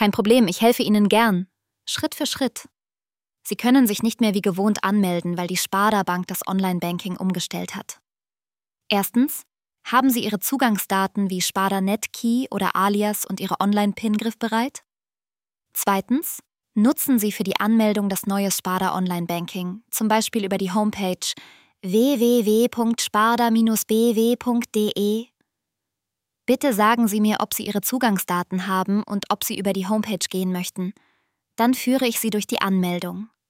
Kein Problem, ich helfe Ihnen gern. Schritt für Schritt. Sie können sich nicht mehr wie gewohnt anmelden, weil die Sparda Bank das Online-Banking umgestellt hat. Erstens, haben Sie Ihre Zugangsdaten wie Sparda Netkey oder Alias und Ihre Online-PIN griffbereit? Zweitens, nutzen Sie für die Anmeldung das neue Sparda Online-Banking, zum Beispiel über die Homepage www.sparda-bw.de. Bitte sagen Sie mir, ob Sie Ihre Zugangsdaten haben und ob Sie über die Homepage gehen möchten. Dann führe ich Sie durch die Anmeldung.